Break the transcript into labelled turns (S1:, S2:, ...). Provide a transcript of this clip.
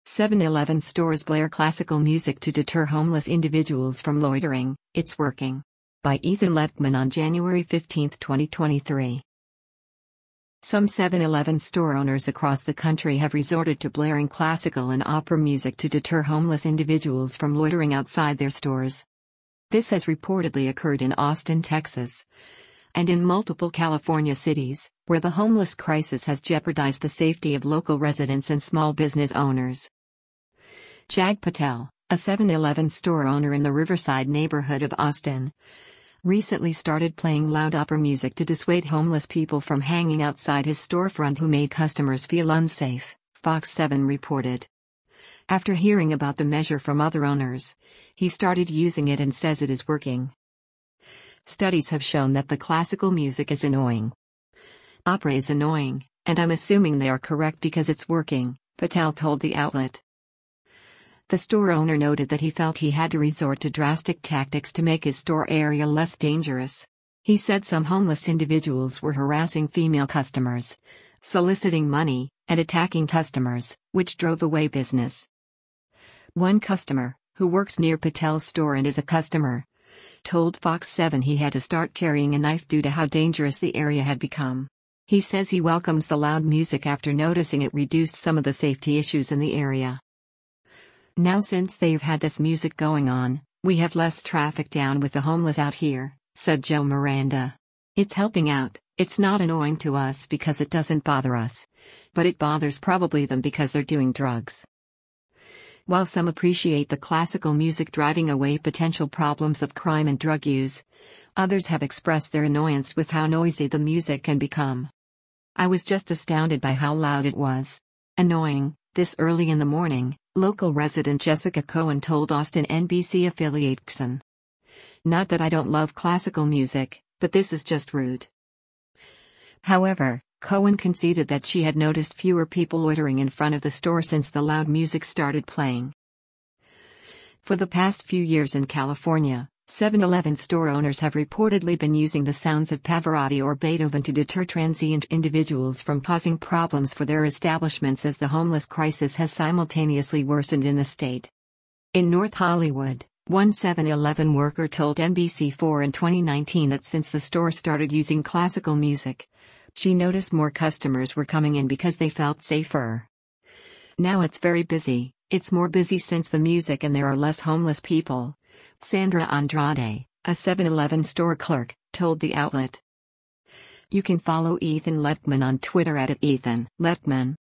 S1: 7-Eleven stores blare classical music to deter homeless individuals from loitering. It's working. By Ethan Letman on January 15, 2023. Some 7-Eleven store owners across the country have resorted to blaring classical and opera music to deter homeless individuals from loitering outside their stores. This has reportedly occurred in Austin, Texas, and in multiple California cities, where the homeless crisis has jeopardized the safety of local residents and small business owners. Jag Patel, a 7-Eleven store owner in the Riverside neighborhood of Austin, recently started playing loud opera music to dissuade homeless people from hanging outside his storefront who made customers feel unsafe, Fox 7 reported. After hearing about the measure from other owners, he started using it and says it is working. Studies have shown that the classical music is annoying. Opera is annoying, and I'm assuming they are correct because it's working, Patel told the outlet. The store owner noted that he felt he had to resort to drastic tactics to make his store area less dangerous. He said some homeless individuals were harassing female customers, soliciting money, and attacking customers, which drove away business. One customer, who works near Patel's store and is a customer, told Fox 7 he had to start carrying a knife due to how dangerous the area had become. He says he welcomes the loud music after noticing it reduced some of the safety issues in the area. Now since they've had this music going on, we have less traffic down with the homeless out here, said Joe Miranda. It's helping out. It's not annoying to us because it doesn't bother us, but it bothers probably them because they're doing drugs. While some appreciate the classical music driving away potential problems of crime and drug use, others have expressed their annoyance with how noisy the music can become. I was just astounded by how loud it was. Annoying, this early in the morning, local resident Jessica Cohen told Austin NBC affiliate XN. Not that I don't love classical music, but this is just rude. However, Cohen conceded that she had noticed fewer people loitering in front of the store since the loud music started playing. For the past few years in California, 7-Eleven store owners have reportedly been using the sounds of Pavarotti or Beethoven to deter transient individuals from causing problems for their establishments as the homeless crisis has simultaneously worsened in the state. In North Hollywood, one 7-Eleven worker told NBC4 in 2019 that since the store started using classical music, she noticed more customers were coming in because they felt safer. Now it's very busy. It's more busy since the music and there are less homeless people, Sandra Andrade, a 7-Eleven store clerk, told the outlet. You can follow Ethan Letman on Twitter at @EthanLetman.